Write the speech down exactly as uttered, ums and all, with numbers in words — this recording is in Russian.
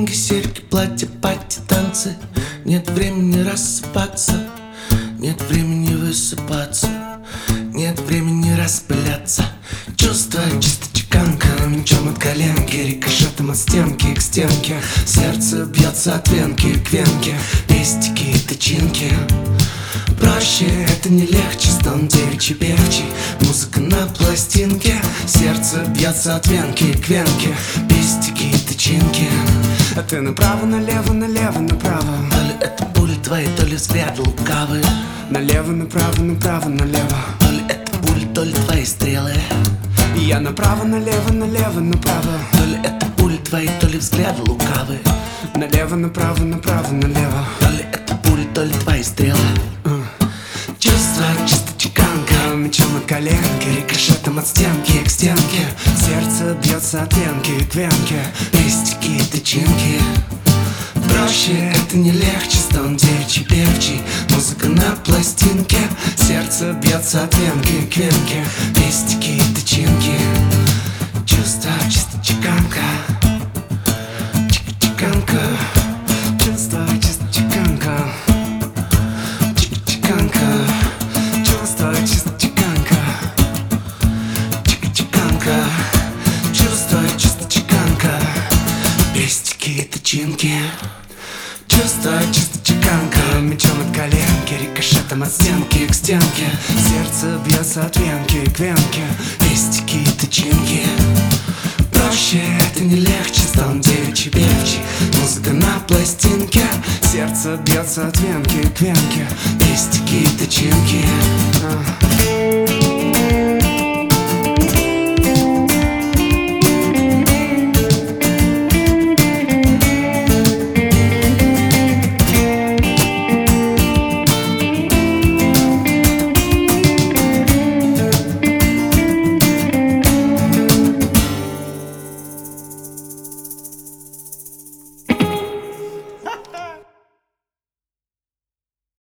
Деньги, серьги, платья, пати, танцы. Нет времени рассыпаться, нет времени высыпаться, нет времени распыляться. Чувство чисто чеканка, мечом от коленки, рикошетом от стенки к стенке. Сердце бьется от венки к венке, пестики и тычинки. Проще, это не легче, стон девичий певчий, музыка на пластинке. Сердце бьется от венки к венке, пестики и тычинки. А ты направо, налево, налево, направо. То ли это пули твои, то ли взгляды лукавые. Налево, направо, направо, налево. То ли это пули, то ли твои стрелы. И я направо, налево, налево, направо. То ли это пули твои, то ли взгляды лукавые. Налево, направо, направо, налево. То ли это пули, то ли твои стрелы. Чувство чисто чеканка, мечом от коленки, рикошетом от стенки к стенке. Сердце бьется от венки к венке, пестики и тычинки. Проще, это не легче, стон девичий певчий, музыка на пластинке. Сердце бьется от венки к венке, пестики и тычинки. Чувство чисто чеканка, чик-чеканка. Чувство чисто чеканка, чик-чеканка. Чувство чисто чеканка, чик-чеканка. Чувство чисто чеканка, пестики и тычинки. Чувство чисто чеканка, мечом от коленки, рикошетом от стенки к стенке. Сердце бьется от венки к венке, пестики и тычинки. Проще, это не легче, стон девичий певчий, музыка на пластинке. Сердце бьется от венки к венке, пестики и тычинки.